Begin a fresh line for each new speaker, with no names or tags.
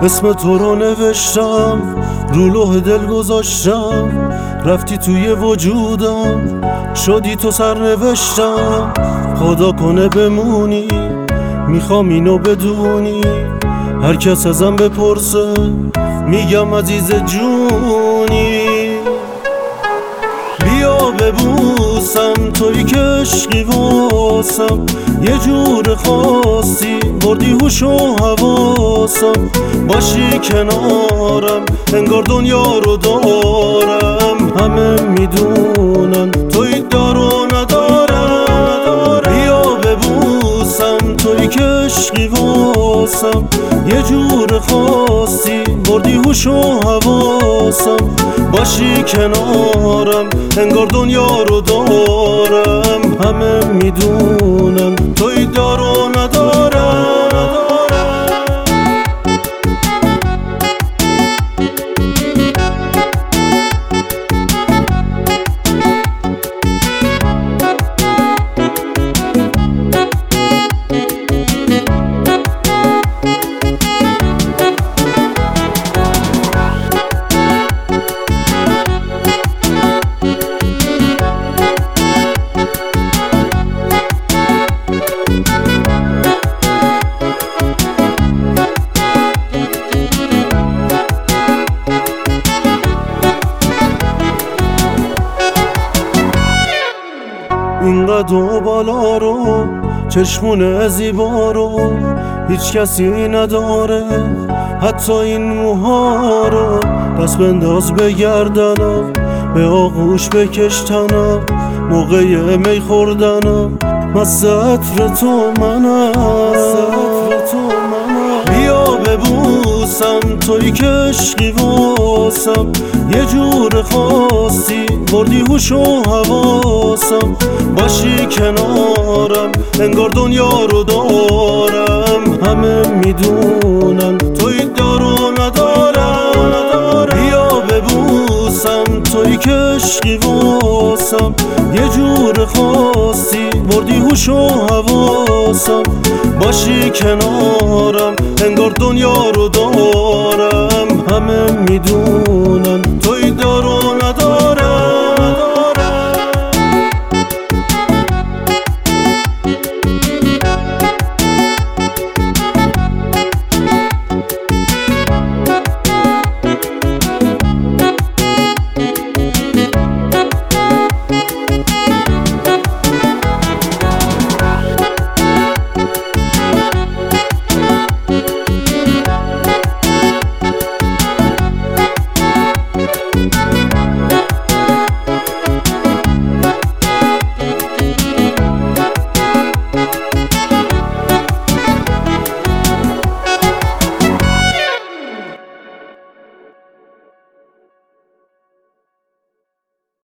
اسم تو رو نوشتم، رو لوح دل گذاشتم، رفتی توی وجودم، شدی تو سرنوشتم. خدا کنه بمونی، میخوام اینو بدونی، هر کس ازم بپرسه میگم عزیز جونی. بیا ببوسم توی که عشقی واسم، یه جور خاصی بردی هوش و حواسم. باشی کنارم انگار دنیا رو دارم، همه میدونن توی دار و ندارم. بیا ببوسم توی که عشقی واسم، یه جور خاصی بردی هوش و حواسم. باشی کنارم انگار دنیا رو دارم، همه میدونن توی دار و ندارم. اینقدر و بالا رو، چشمون زیبا رو هیچ کسی نداره، حتی این موها رو. دست بنداز به گردنم، به آغوش بکش تنم، موقع می خوردنم مست عطر تو منم. بیا ببوسم توی که عشقی واسم، یه جور خاصی بردی هوش و حواسم. باشی کنارم انگار دنیا رو دارم، همه میدونن توی دار و ندارم. بیا ببوسم توی که عشقی واسم، یه جور خاصی بردی هوش و حواسم. باشی کنارم انگار دنیا رو دارم، همه میدونن